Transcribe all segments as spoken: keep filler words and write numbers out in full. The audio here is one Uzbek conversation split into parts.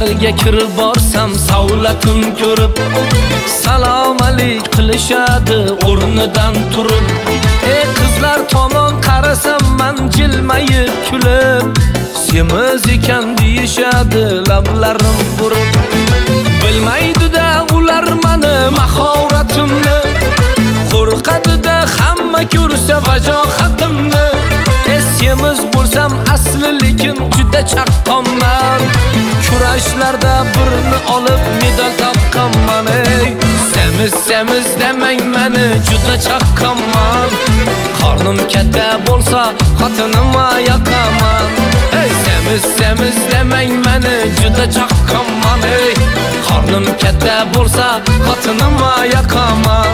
uylarga kirib borsam savlatin ko'rib salom alik qilishadi o'rnidan turib. Ey qizlar tomon qarasam men jilmayib kulib, semiz ekan deyishadi lablarim burib. Bilmaydi-da ular meni mahoratimni, qo'rqadi-da hamma ko'rsa vajohatimni. Semiz bo'lsam asli lekin juda chaqqonman, kurashlarda birini olib medal topganman. Ey semiz semiz demang meni juda chaqqonman, qornim katta bo'lsa xotinimga yoqaman. Ey semiz semiz demang meni juda chaqqonman, ey qornim katta bo'lsa xotinimga yoqaman.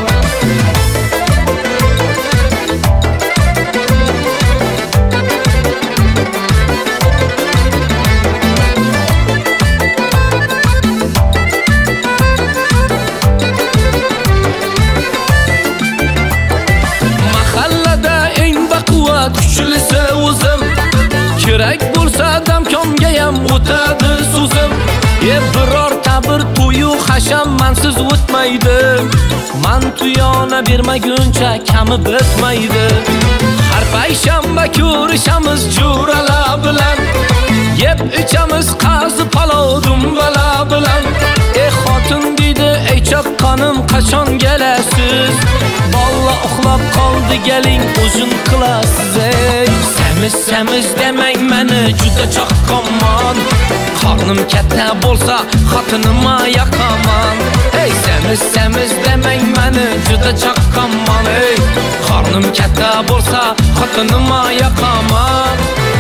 Kuchlisi o'zim, kerak bo'lsa damkomga ham o'tadi so'zim. E birorta bir to'yu hasham mansiz o'tmaydi, man tuyona bermaguncha kami bitmaydi. Har payshanba ko'rishamiz jo'ralar bilan, yeb ichamiz qazi palov dumbala bilan. E xotin deydi ey chaqqonim qachon kelasiz, bolla uxlab qoldi geling o'zin qilasiz. Ey semiz semiz demang meni juda chaqqonman, qornim katta bo'lsa xotinimga yoqaman. Ey semiz semiz demang meni juda chaqqonman, ey qornim katta bo'lsa xotinimga yoqaman.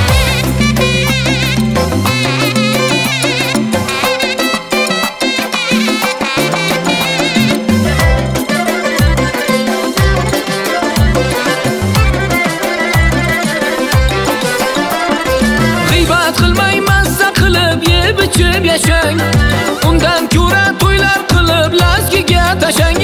Qilmay mazza qilib yeb ichib yashang, undan ko'ra to'ylar qilib lazgiga tashang.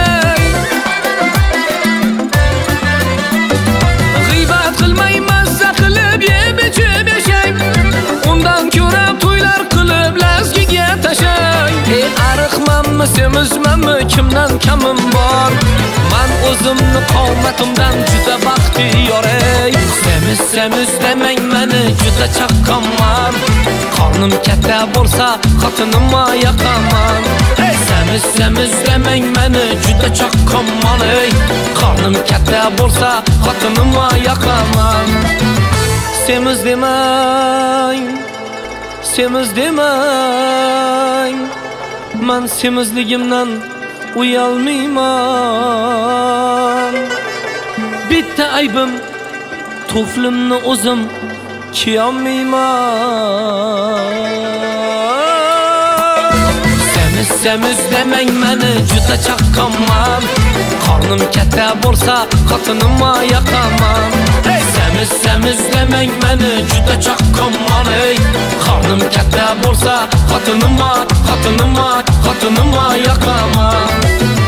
G'iybat qilmay mazza qilib yeb ichib yashang, undan ko'ra to'ylar qilib lazgiga tashang. Ey ariqmanmi semizmanmi kimdan kamim bor, men o'zimni qomatimdan juda baxtiyor. Ey semiz semiz demang meni juda chaqqonman, qornim katta bo'lsa xotinimga yoqaman. Ey semiz semiz demang meni juda chaqqonman, ey qornim katta bo'lsa xotinimga yoqaman. Semiz demang, semiz demang, men semizligimdan uyalmayman. Bitta aybim, tuflimni o'zim kiyolmayman. Semiz semiz demang meni juda chaqqonman, qornim katta bo'lsa xotinimga yoqaman. Ey semiz semiz demang meni juda chaqqonman, ey qornim katta bo'lsa xotinimga xotinimga xotinimga yoqaman.